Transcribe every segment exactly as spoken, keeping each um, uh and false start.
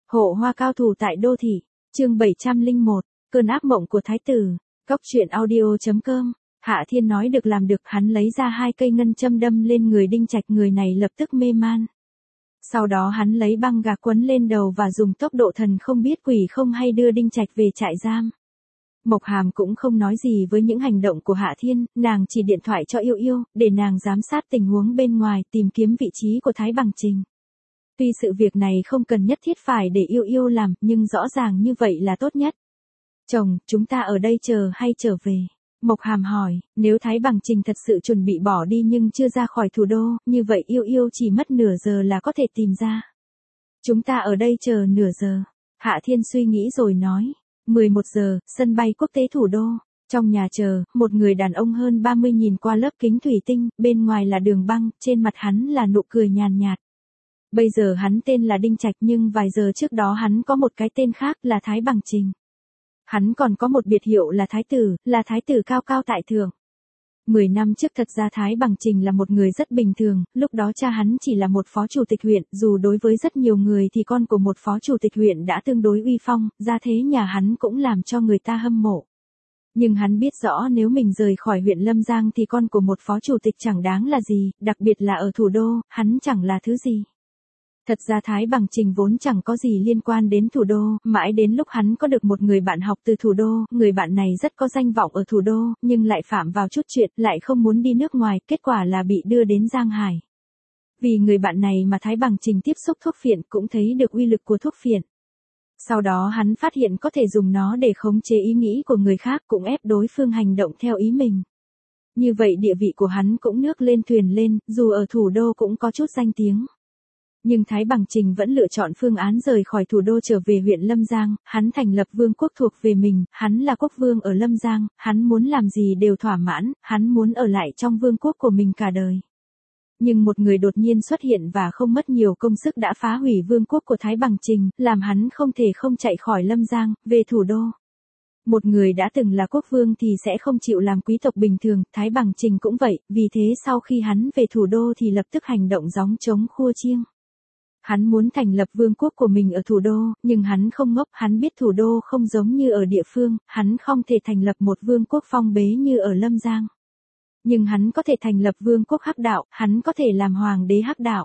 Hộ hoa cao thủ tại đô thị, chương bảy trăm lẻ một, cơn ác mộng của thái tử, Cốc truyện audio chấm com. Hạ Thiên nói được làm được, hắn lấy ra hai cây ngân châm đâm lên người Đinh Trạch, người này lập tức mê man. Sau đó hắn lấy băng gạc quấn lên đầu và dùng tốc độ thần không biết quỷ không hay đưa Đinh Trạch về trại giam. Mộc Hàm cũng không nói gì với những hành động của Hạ Thiên, nàng chỉ điện thoại cho Yêu Yêu, để nàng giám sát tình huống bên ngoài, tìm kiếm vị trí của Thái Bằng Trình. Tuy sự việc này không cần nhất thiết phải để Yêu Yêu làm, nhưng rõ ràng như vậy là tốt nhất. Chồng, chúng ta ở đây chờ hay trở về? Mộc Hàm hỏi, nếu Thái Bằng Trình thật sự chuẩn bị bỏ đi nhưng chưa ra khỏi thủ đô, như vậy Yêu Yêu chỉ mất nửa giờ là có thể tìm ra. Chúng ta ở đây chờ nửa giờ. Hạ Thiên suy nghĩ rồi nói, mười một giờ, sân bay quốc tế thủ đô. Trong nhà chờ, một người đàn ông hơn ba mươi nhìn qua lớp kính thủy tinh, bên ngoài là đường băng, trên mặt hắn là nụ cười nhàn nhạt. Bây giờ hắn tên là Đinh Trạch nhưng vài giờ trước đó hắn có một cái tên khác là Thái Bằng Trình. Hắn còn có một biệt hiệu là Thái Tử, là Thái Tử cao cao tại thượng. Mười năm trước thật ra Thái Bằng Trình là một người rất bình thường, lúc đó cha hắn chỉ là một phó chủ tịch huyện, dù đối với rất nhiều người thì con của một phó chủ tịch huyện đã tương đối uy phong, ra thế nhà hắn cũng làm cho người ta hâm mộ. Nhưng hắn biết rõ nếu mình rời khỏi huyện Lâm Giang thì con của một phó chủ tịch chẳng đáng là gì, đặc biệt là ở thủ đô, hắn chẳng là thứ gì. Thật ra Thái Bằng Trình vốn chẳng có gì liên quan đến thủ đô, mãi đến lúc hắn có được một người bạn học từ thủ đô, người bạn này rất có danh vọng ở thủ đô, nhưng lại phạm vào chút chuyện, lại không muốn đi nước ngoài, kết quả là bị đưa đến Giang Hải. Vì người bạn này mà Thái Bằng Trình tiếp xúc thuốc phiện, cũng thấy được uy lực của thuốc phiện. Sau đó hắn phát hiện có thể dùng nó để khống chế ý nghĩ của người khác, cũng ép đối phương hành động theo ý mình. Như vậy địa vị của hắn cũng nước lên thuyền lên, dù ở thủ đô cũng có chút danh tiếng. Nhưng Thái Bằng Trình vẫn lựa chọn phương án rời khỏi thủ đô trở về huyện Lâm Giang, hắn thành lập vương quốc thuộc về mình, hắn là quốc vương ở Lâm Giang, hắn muốn làm gì đều thỏa mãn, hắn muốn ở lại trong vương quốc của mình cả đời. Nhưng một người đột nhiên xuất hiện và không mất nhiều công sức đã phá hủy vương quốc của Thái Bằng Trình, làm hắn không thể không chạy khỏi Lâm Giang, về thủ đô. Một người đã từng là quốc vương thì sẽ không chịu làm quý tộc bình thường, Thái Bằng Trình cũng vậy, vì thế sau khi hắn về thủ đô thì lập tức hành động gióng trống khua chiêng. Hắn muốn thành lập vương quốc của mình ở thủ đô, nhưng hắn không ngốc, hắn biết thủ đô không giống như ở địa phương, hắn không thể thành lập một vương quốc phong bế như ở Lâm Giang. Nhưng hắn có thể thành lập vương quốc hắc đạo, hắn có thể làm hoàng đế hắc đạo.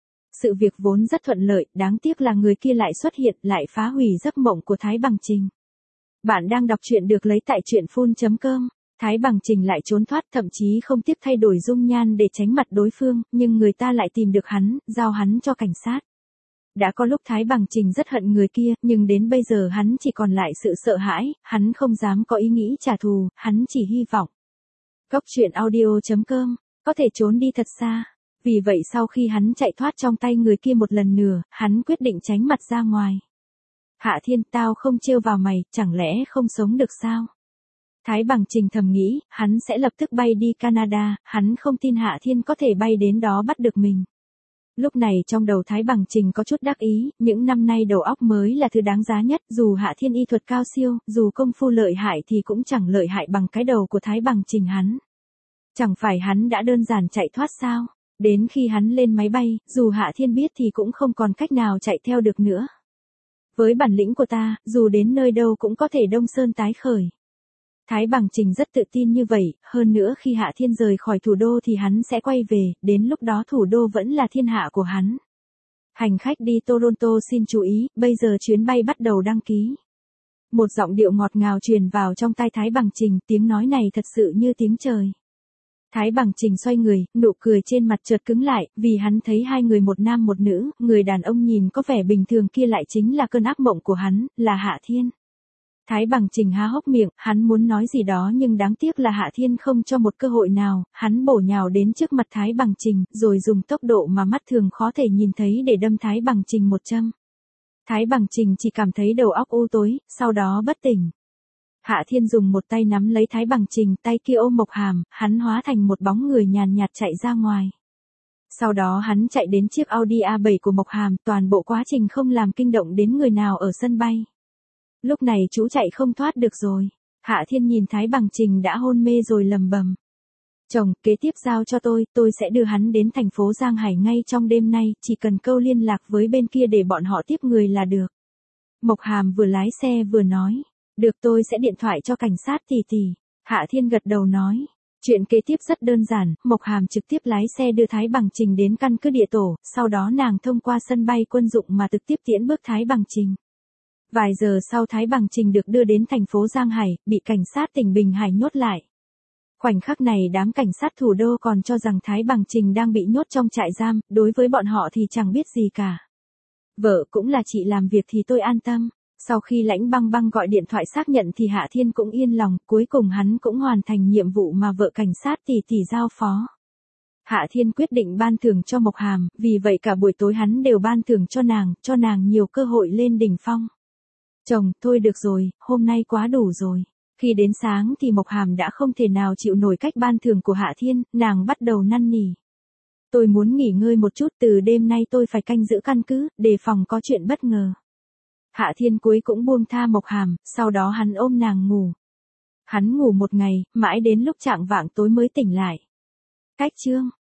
Sự việc vốn rất thuận lợi, đáng tiếc là người kia lại xuất hiện, lại phá hủy giấc mộng của Thái Bằng Trình. Bạn đang đọc truyện được lấy tại truyện phun chấm com. Thái Bằng Trình lại trốn thoát, thậm chí không tiếc thay đổi dung nhan để tránh mặt đối phương, nhưng người ta lại tìm được hắn, giao hắn cho cảnh sát. Đã có lúc Thái Bằng Trình rất hận người kia, nhưng đến bây giờ hắn chỉ còn lại sự sợ hãi, hắn không dám có ý nghĩ trả thù, hắn chỉ hy vọng. Cốc truyện audio chấm com, có thể trốn đi thật xa. Vì vậy sau khi hắn chạy thoát trong tay người kia một lần nữa, hắn quyết định tránh mặt ra ngoài. Hạ Thiên, tao không trêu vào mày, chẳng lẽ không sống được sao? Thái Bằng Trình thầm nghĩ, hắn sẽ lập tức bay đi Canada, hắn không tin Hạ Thiên có thể bay đến đó bắt được mình. Lúc này trong đầu Thái Bằng Trình có chút đắc ý, những năm nay đầu óc mới là thứ đáng giá nhất, dù Hạ Thiên y thuật cao siêu, dù công phu lợi hại thì cũng chẳng lợi hại bằng cái đầu của Thái Bằng Trình hắn. Chẳng phải hắn đã đơn giản chạy thoát sao? Đến khi hắn lên máy bay, dù Hạ Thiên biết thì cũng không còn cách nào chạy theo được nữa. Với bản lĩnh của ta, dù đến nơi đâu cũng có thể đông sơn tái khởi. Thái Bằng Trình rất tự tin như vậy, hơn nữa khi Hạ Thiên rời khỏi thủ đô thì hắn sẽ quay về, đến lúc đó thủ đô vẫn là thiên hạ của hắn. Hành khách đi Toronto xin chú ý, bây giờ chuyến bay bắt đầu đăng ký. Một giọng điệu ngọt ngào truyền vào trong tai Thái Bằng Trình, tiếng nói này thật sự như tiếng trời. Thái Bằng Trình xoay người, nụ cười trên mặt chợt cứng lại, vì hắn thấy hai người một nam một nữ, người đàn ông nhìn có vẻ bình thường kia lại chính là cơn ác mộng của hắn, là Hạ Thiên. Thái Bằng Trình há hốc miệng, hắn muốn nói gì đó nhưng đáng tiếc là Hạ Thiên không cho một cơ hội nào, hắn bổ nhào đến trước mặt Thái Bằng Trình, rồi dùng tốc độ mà mắt thường khó thể nhìn thấy để đâm Thái Bằng Trình một châm. Thái Bằng Trình chỉ cảm thấy đầu óc u tối, sau đó bất tỉnh. Hạ Thiên dùng một tay nắm lấy Thái Bằng Trình, tay kia ôm Mộc Hàm, hắn hóa thành một bóng người nhàn nhạt chạy ra ngoài. Sau đó hắn chạy đến chiếc Audi A bảy của Mộc Hàm, toàn bộ quá trình không làm kinh động đến người nào ở sân bay. Lúc này chú chạy không thoát được rồi. Hạ Thiên nhìn Thái Bằng Trình đã hôn mê rồi lầm bầm. Chồng, kế tiếp giao cho tôi, tôi sẽ đưa hắn đến thành phố Giang Hải ngay trong đêm nay, chỉ cần câu liên lạc với bên kia để bọn họ tiếp người là được. Mộc Hàm vừa lái xe vừa nói. Được, tôi sẽ điện thoại cho cảnh sát tỷ tỷ. Hạ Thiên gật đầu nói. Chuyện kế tiếp rất đơn giản, Mộc Hàm trực tiếp lái xe đưa Thái Bằng Trình đến căn cứ địa tổ, sau đó nàng thông qua sân bay quân dụng mà trực tiếp tiễn bước Thái Bằng Trình. Vài giờ sau Thái Bằng Trình được đưa đến thành phố Giang Hải, bị cảnh sát tỉnh Bình Hải nhốt lại. Khoảnh khắc này đám cảnh sát thủ đô còn cho rằng Thái Bằng Trình đang bị nhốt trong trại giam, đối với bọn họ thì chẳng biết gì cả. Vợ cũng là chị làm việc thì tôi an tâm. Sau khi Lãnh Băng Băng gọi điện thoại xác nhận thì Hạ Thiên cũng yên lòng, cuối cùng hắn cũng hoàn thành nhiệm vụ mà vợ cảnh sát tỷ tỷ giao phó. Hạ Thiên quyết định ban thưởng cho Mộc Hàm, vì vậy cả buổi tối hắn đều ban thưởng cho nàng, cho nàng nhiều cơ hội lên đỉnh phong. Chồng, thôi được rồi, hôm nay quá đủ rồi. Khi đến sáng thì Mộc Hàm đã không thể nào chịu nổi cách ban thưởng của Hạ Thiên, nàng bắt đầu năn nỉ. Tôi muốn nghỉ ngơi một chút, từ đêm nay tôi phải canh giữ căn cứ, đề phòng có chuyện bất ngờ. Hạ Thiên cuối cũng buông tha Mộc Hàm, sau đó hắn ôm nàng ngủ. Hắn ngủ một ngày, mãi đến lúc chạng vạng tối mới tỉnh lại. Cách chương